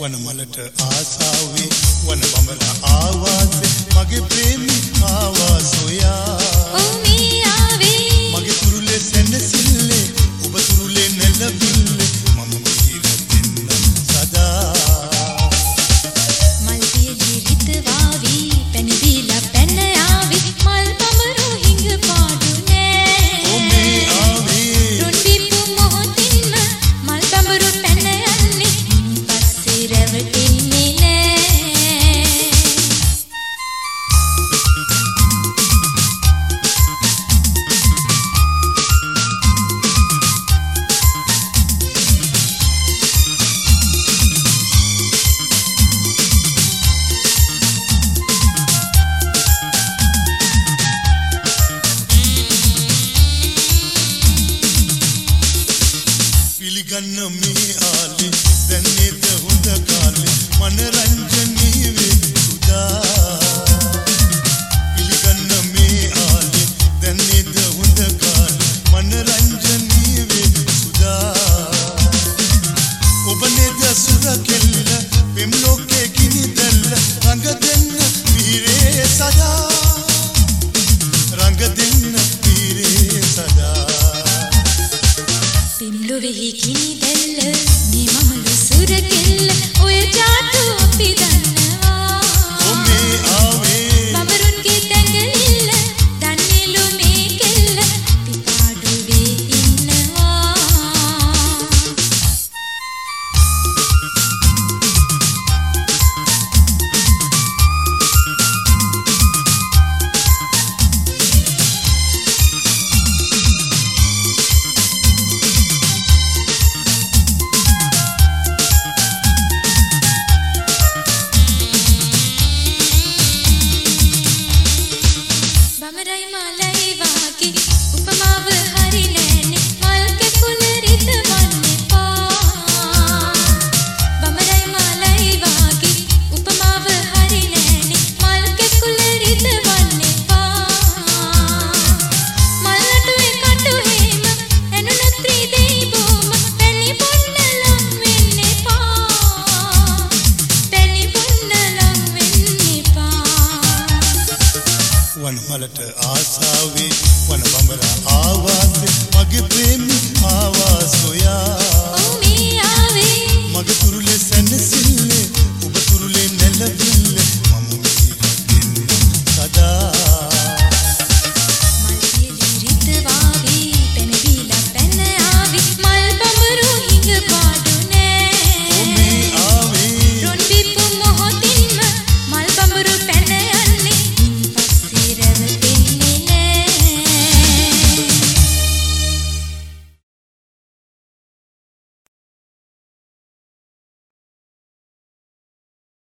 වනමලට ආසාවේ වන බඹලා ආවාසේ මගේ ප්‍රේමී ආවා සොයා ඔව් මේ ආවේ මගේ තුරුලේ සැනසille ඔබ තුරුලේ නැලවිල්ල මම මිහිර දෙන්න සදා මල් පියලි හිතවාවි පැණි දීලා පැන ආවි මල් බඹරු හිඟ පාඩුනේ ඔව් මේ ආවේ රුන් බිප්පු මොහොතින්ම මල් බඹරු පැන යන්නේ පස්සේ රැවටෙන්නේ නෑ පිළිගන්න මේ ආලේ දැන් නේද හොඳ කාලේ මනරංජනී වේ සුදා පිළිගන්න මේ ආලේ දැන් නේද හොඳ කාලේ මනරංජනී වේ සුදා ඔබ නේද සුර කෙල්ල පෙම් ලෝකේ ගිනි දැල්ල රඟ දෙන්න පීරේ සදා රඟ දෙන්න පීරේ සදා පිම්ලොවෙහි කිනි දැල්ල මේ මමලු සුර කෙල්ල ඔය ජාතු අපි දන්නවා ඔ මේ ආවේ